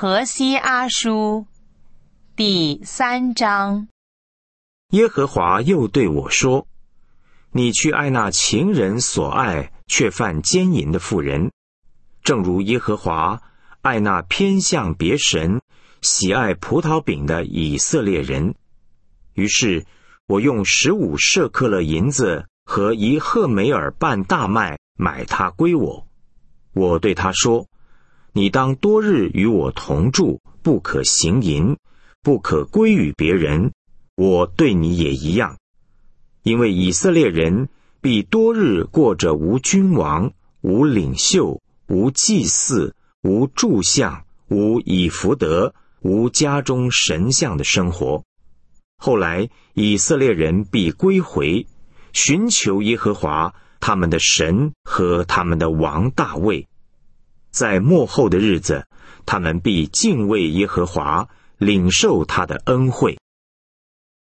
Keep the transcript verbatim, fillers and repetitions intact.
何西阿书第三章。 耶和华又对我说：你去爱那情人所爱却犯奸淫的妇人，正如耶和华爱那偏向别神、喜爱葡萄饼的以色列人。于是我用十五舍克勒银子和一赫梅尔半大麦买他归我。我对他说：你当多日与我同住，不可行淫，不可归于别人，我对你也一样。因为以色列人必多日过着无君王、无领袖、无祭祀、无柱像、无以弗得、无家中神像的生活。后来以色列人必归回，寻求耶和华他们的神和他们的王大卫。在末后的日子，他们必敬畏耶和华，领受他的恩惠。